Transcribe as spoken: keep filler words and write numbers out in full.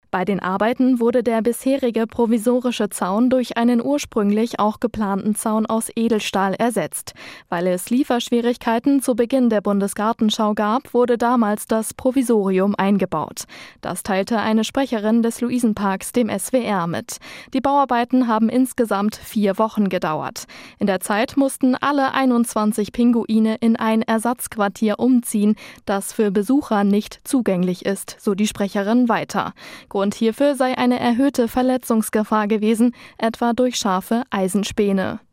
Bei den Arbeiten wurde der bisherige provisorische Zaun durch einen ursprünglich auch geplanten Zaun aus Edelstahl ersetzt. Weil es Lieferschwierigkeiten zu Beginn der Bundesgartenschau gab, wurde damals das Provisorium eingebaut. Das teilte eine Sprecherin des Luisenparks dem S W R mit. Die Bauarbeiten haben insgesamt vier Wochen gedauert. In der Zeit mussten alle einundzwanzig Pinguine in ein Ersatzquartier umziehen, das für Besucher nicht zugänglich ist, so die Sprecherin weiter. Grund hierfür sei eine erhöhte Verletzungsgefahr gewesen, etwa durch scharfe Eisenspäne.